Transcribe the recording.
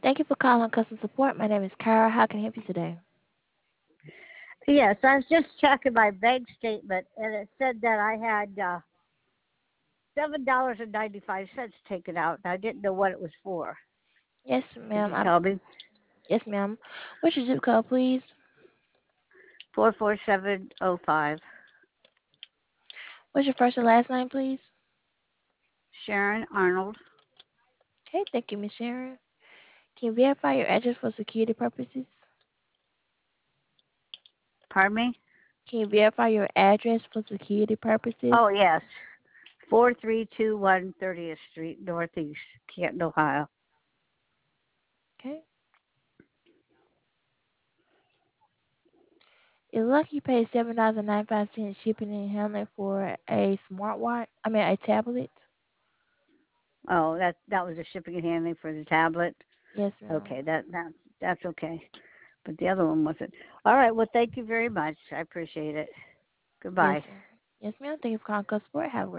Thank you for calling customer support. My name is Kara. How can I help you today? Yes, I was just checking my bank statement, and it said that I had $7.95 taken out, and I didn't know what it was for. Yes, Could ma'am. you tell me? Yes, ma'am. What's your zip code, please? 44705. What's your first and last name, please? Sharon Arnold. Okay, thank you, Miss Sharon. Can you verify your address for security purposes? Pardon me? Can you verify your address for security purposes? Oh, yes. 4321 30th Street, Northeast, Canton, Ohio. Okay. It looks like you paid $7.95 shipping and handling for a smartwatch. A tablet. Oh, that was the shipping and handling for the tablet. Yes, ma'am. Okay, that's okay. But the other one wasn't. All right. Well, thank you very much. I appreciate it. Yes, Goodbye. ma'am. Yes, ma'am. Thank you for calling customer support. Have a great